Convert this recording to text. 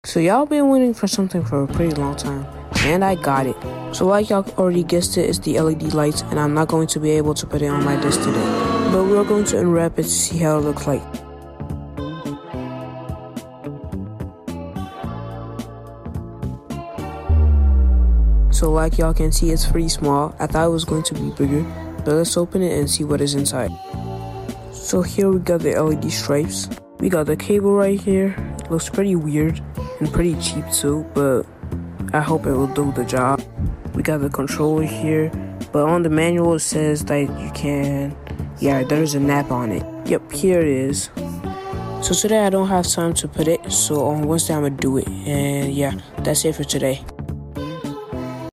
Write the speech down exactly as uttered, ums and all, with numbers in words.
So y'all been waiting for something for a pretty long time, and I got it. So like y'all already guessed it, it's the L E D lights, and I'm not going to be able to put it on my disc today. But we're going to unwrap it to see how it looks like. So like y'all can see, it's pretty small. I thought it was going to be bigger, but let's open it and see what is inside. So here we got the L E D stripes. We got the cable right here. It looks pretty weird and pretty cheap too, but I hope it will do the job. We got the controller here, but on the manual it says that you can, yeah, there's a nap on it. Yep, here it is. So today I don't have time to put it, so on Wednesday I'm gonna do it. And yeah, that's it for today.